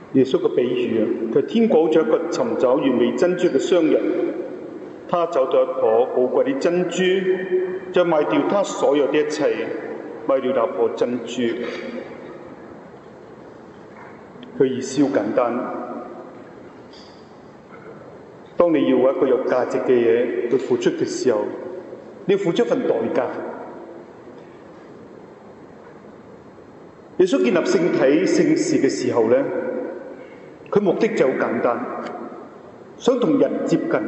耶穌嘅比喻啊，佢天國好似一個尋找完美珍珠嘅商人，他找到一顆寶貴啲珍珠，就賣掉他所有的一切，買了那顆珍珠。佢意思好簡單，當你要一個有價值嘅嘢去付出嘅時候，你要付出份代價。耶穌建立聖體聖事嘅時候咧，佢目的就好簡單，想同人接近。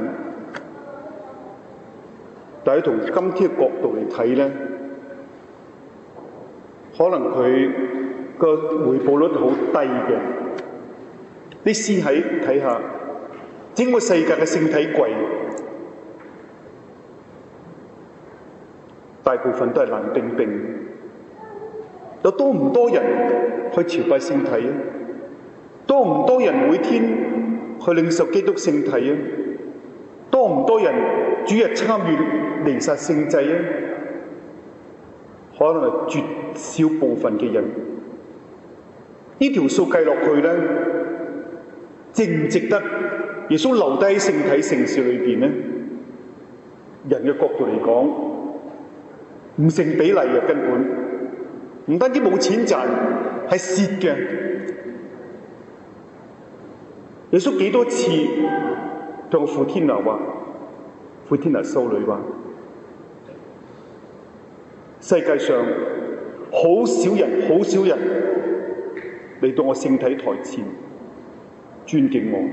但係從今天嘅角度嚟睇咧，可能佢個回報率好低嘅。你試睇下，整個世界嘅聖體櫃，大部分都係冷冰冰。有多唔多人去朝拜聖體啊？多唔多人每天去領受基督聖體啊？多唔多人主日參與彌撒聖祭啊？可能係絕少部分嘅人。呢條數計落去咧，值唔值得耶穌留低喺聖體聖事裏邊咧？人嘅角度嚟講，唔成比例嘅根本。唔單止冇錢賺，係蝕嘅。耶穌幾多次同傅天娜話，傅天娜修女話，世界上好少人嚟到我聖體台前尊敬我。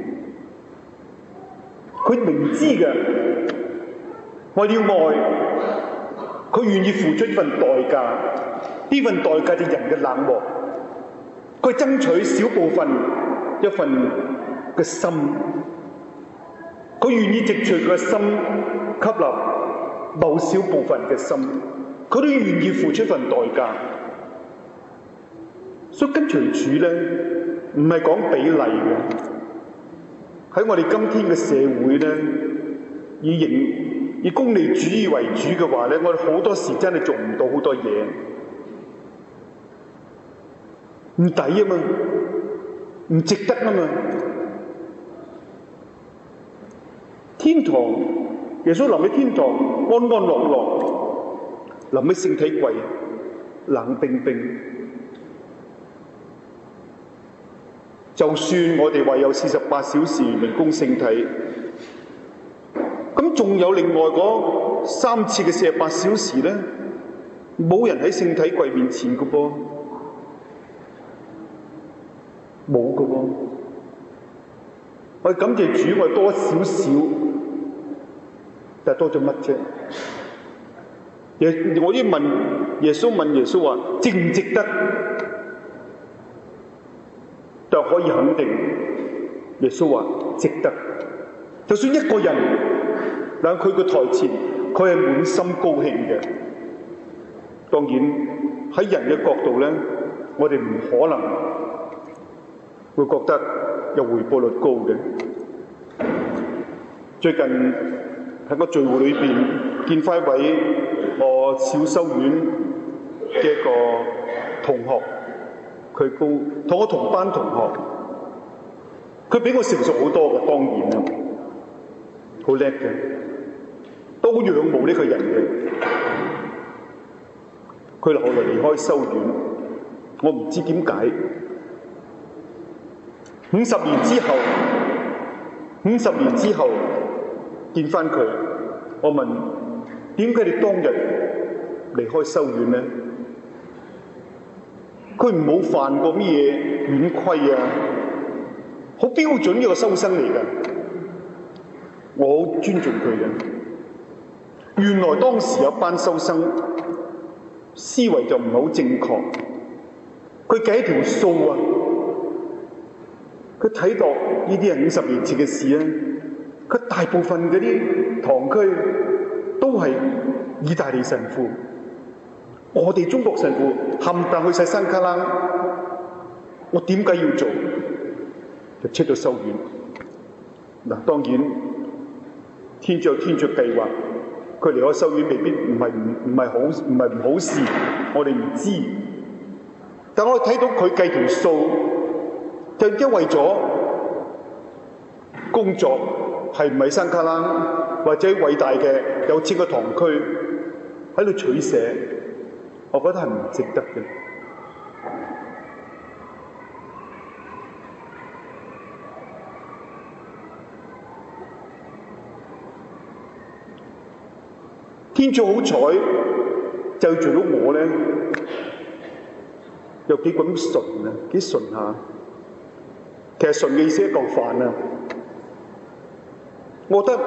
佢明知嘅，為了愛，佢願意付出一份代價。呢份代價就係人嘅冷漠，佢爭取少部分一份嘅心，佢願意藉住佢嘅心吸納某少部分嘅心，佢都願意付出一份代價。所以跟隨主咧，唔係講比例嘅。喺我哋今天嘅社會咧，以功利主義為主嘅話咧，我哋好多時真係做唔到好多嘢。唔抵啊嘛，唔值得啊嘛。天堂，耶穌臨喺天堂安安樂樂，臨喺聖體櫃冷冰冰。就算我哋話有48小時明供聖體，咁仲有另外嗰3次嘅48小時咧，冇人喺聖體櫃面前嘅噃。冇㗎喎，我感謝主，我多少少，但係多咗乜啫？我要問耶穌話，值唔值得？就可以肯定，耶穌話值得。就算一個人喺佢個台前，佢係滿心高興嘅。當然喺人嘅角度咧，我哋唔可能會覺得有回報率高嘅。最近喺個聚會裏邊見翻一位我小修院嘅一個同學，佢同我同班同學，佢比我成熟好多嘅，當然啦，好叻嘅，都好仰慕呢個人嘅。佢後來離開修院，我唔知點解。50年之後見翻佢，我問點解你當日離開修院呢？佢唔好犯過咩嘢院規啊，好標準嘅個修生嚟㗎，我好尊重佢嘅。原來當時有班修生思維就唔係好正確，佢計條數啊。佢睇到呢啲係50年前嘅事啊！佢大部分嗰啲堂區都係意大利神父，我哋中國神父冚唪唥去晒山卡拉，我點解要做？就出咗修院。嗱，當然天主有天主計劃，佢離開修院未必唔係唔好事，我哋唔知。但我睇到佢計條數。 就因為咗工作係唔係山卡拉或者偉大嘅有錢嘅堂區喺度取捨，我覺得係唔值得嘅。天主好彩就做到我咧，又幾咁順啊，幾順下。其實順嘅意思一嚿飯啊，我覺得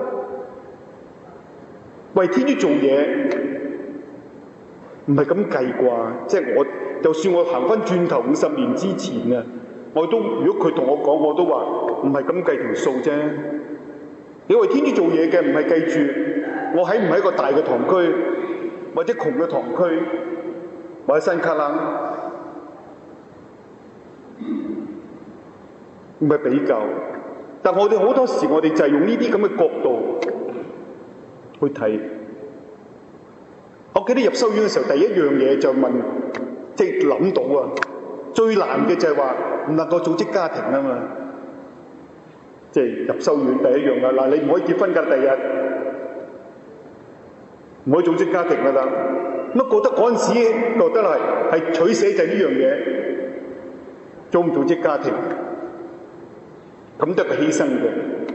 為天主做嘢唔係咁計啩，即係我就算我行翻轉頭50年之前啊，我都如果佢同我講，我都話唔係咁計條數啫。你為天主做嘢嘅唔係計住我喺唔喺一個大嘅堂區，或者窮嘅堂區，或者山卡拉，唔係比較。但我哋好多時，我哋就係用呢啲咁嘅角度去睇。我記得入修院嘅時候，第一樣嘢就問，即係諗到啊，最難嘅就係話唔能夠組織家庭啊嘛。即係入修院第一樣啊，嗱，你唔可以結婚㗎，第日唔可以組織家庭㗎啦。乜覺得嗰陣時覺得係取捨就係呢樣嘢，組唔組織家庭，咁都係犧牲嘅。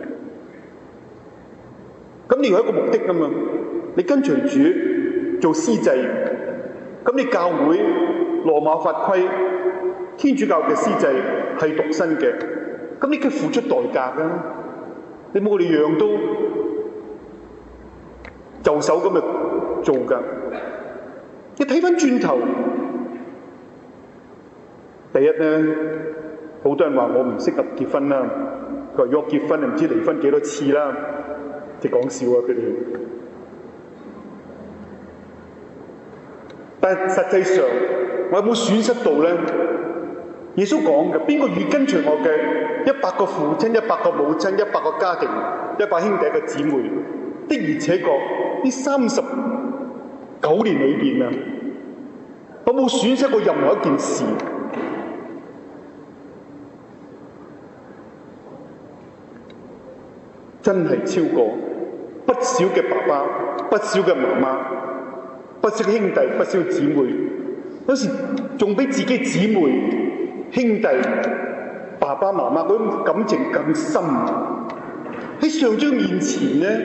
咁你有一個目的㗎嘛？你跟隨主做司祭，咁你教會羅馬法規，天主教嘅司祭係獨身嘅，咁你佢付出代價㗎。你冇我哋樣都就手咁就做㗎。你睇翻轉頭，第一咧，好多人話我唔適合結婚啦。佢話如果結婚，唔知離婚幾多次啦，即係講笑啊！佢哋，但係實際上，我有冇損失到咧？耶穌講嘅，邊個越跟隨我嘅100個父親、100個母親、100個家庭、100兄弟嘅姊妹，的而且確呢39年裏邊啊，我冇損失過任何一件事。真係超過不少嘅爸爸、不少嘅媽媽、不少嘅兄弟、不少嘅姊妹，有時仲比自己姊妹、兄弟、爸爸媽媽嗰種感情更深。喺上主面前咧，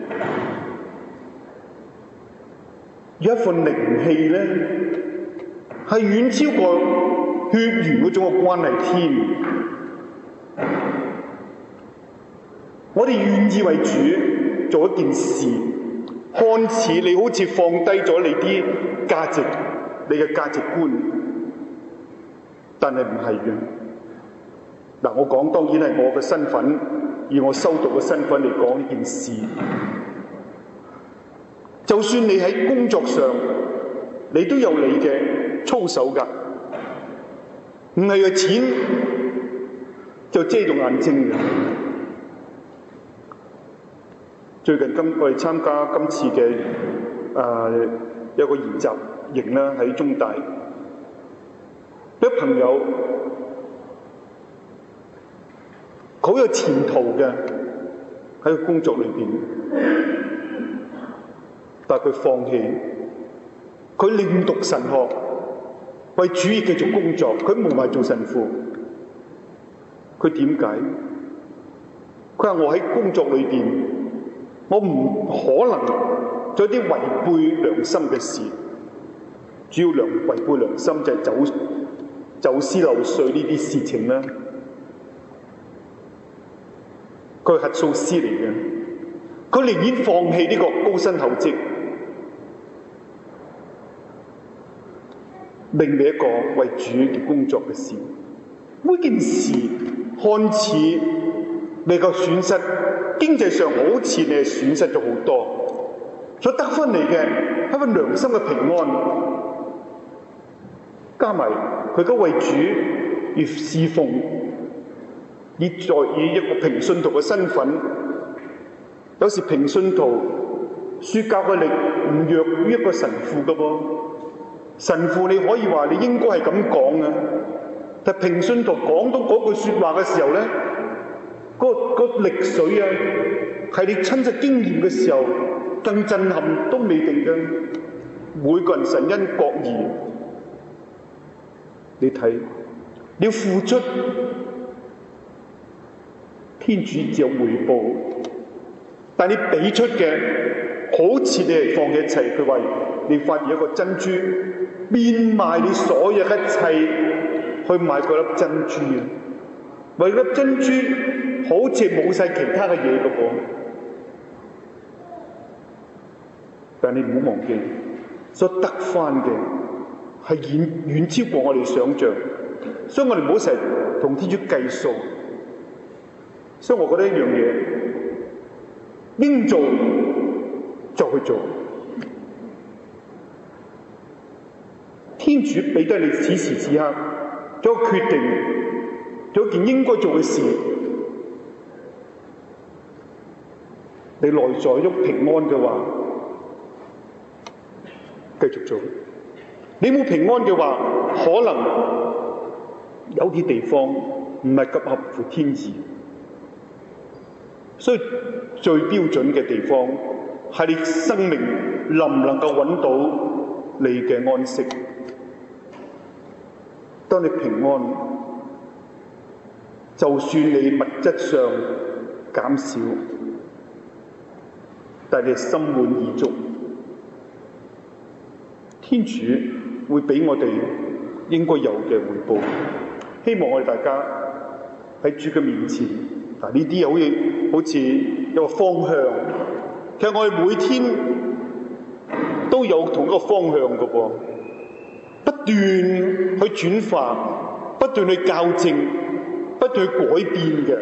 有一份靈氣咧，係遠超過血緣嗰種嘅關係添。我哋願意為主做一件事，看似你好似放低咗你啲價值、你嘅價值觀，但係唔係嘅。嗱，我講當然係我嘅身份，以我修道嘅身份嚟講呢件事。就算你喺工作上，你都有你嘅操守㗎，唔係個錢就遮住眼睛嘅。最近我哋參加今次嘅有個研習營啦，喺中大，有朋友佢好有前途嘅喺個工作裏邊，但係佢放棄，佢另讀神學，為主義繼續工作，佢冇埋做神父。佢點解？佢話我喺工作裏邊，我唔可能做啲違背良心嘅事，主要違背良心就係走私漏稅呢啲事情啦。佢係核數師嚟嘅，佢寧願放棄呢個高薪厚職，另一個為主嘅工作嘅事。每件事看似你個損失，經濟上好似你係損失咗好多，所得翻嚟嘅係一份良心嘅平安，加埋佢都為主而侍奉，以一個平信徒嘅身份，有時平信徒説教嘅力唔弱於一個神父嘅噃。神父你可以話你應該係咁講啊， 但平信徒講到嗰句説話嘅時候咧，個力水啊，係你親身經驗嘅時候更震撼都未定嘅。每個人神恩各異，你睇，你要付出，天主自有回報。但你俾出嘅，好似你係放棄一切。佢話你發現一個珍珠，變賣你所有一切去買嗰粒珍珠啊！為粒珍珠好似冇晒其他嘅嘢嘅噃。但你唔好忘記，所得翻嘅係遠超過我哋想象，所以我哋唔好成日同天主計數。所以我覺得一樣嘢應做就去做。天主俾得你此時此刻做一個決定，做一件應該做嘅事，你內在都平安嘅話，繼續做。你冇平安嘅話，可能有啲地方唔係咁合乎天意。所以最標準嘅地方係你生命能唔能夠揾到你嘅安息。當你平安，就算你物質上減少，但係你心滿意足，天主會俾我哋應該有嘅回報。希望我哋大家喺主嘅面前，嗱呢啲好似一個方向。其實我哋每天都有同一個方向嘅噃，不斷去轉化，不斷去校正，不斷去改變嘅。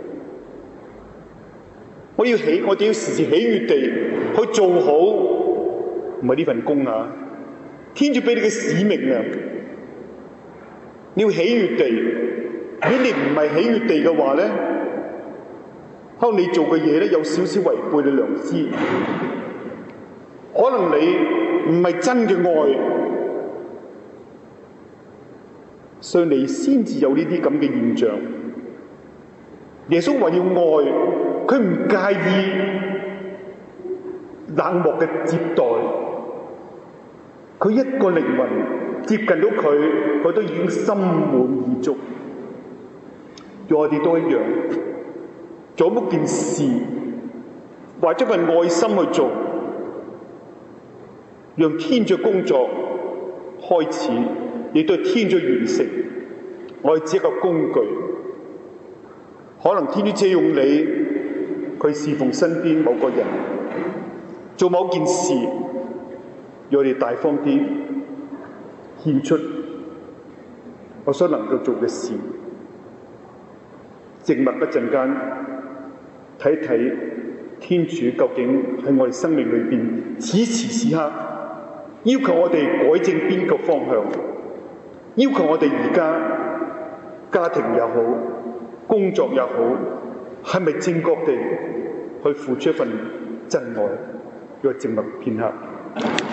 我哋要時時喜悅地去做好，唔係呢份工啊！天主俾你嘅使命啊！你要喜悅地，如果你唔係喜悅地嘅話咧，可能你做嘅嘢咧有少少違背你良知，可能你唔係真嘅愛，所以你先至有呢啲咁嘅現象。耶穌話要愛，佢唔介意冷漠嘅接待，佢一個靈魂接近到佢都已經心滿意足。我哋都一樣，做一件事，為咗份愛心去做，讓天主工作開始，亦都係天主完成。我哋只係一個工具，可能天主借用你，佢侍奉身邊某個人，做某件事，讓我哋大方啲獻出我所能夠做嘅事。靜默一陣間，睇睇天主究竟喺我哋生命裏邊，此時此刻要求我哋改正邊個方向，要求我哋而家家庭也好，工作也好，係咪正確地去付出一份真愛？讓靜默片刻。